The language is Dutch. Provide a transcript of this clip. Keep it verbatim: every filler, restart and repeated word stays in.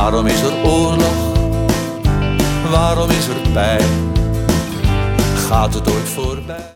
Waarom is er oorlog? Waarom is er pijn? Gaat het ooit voorbij?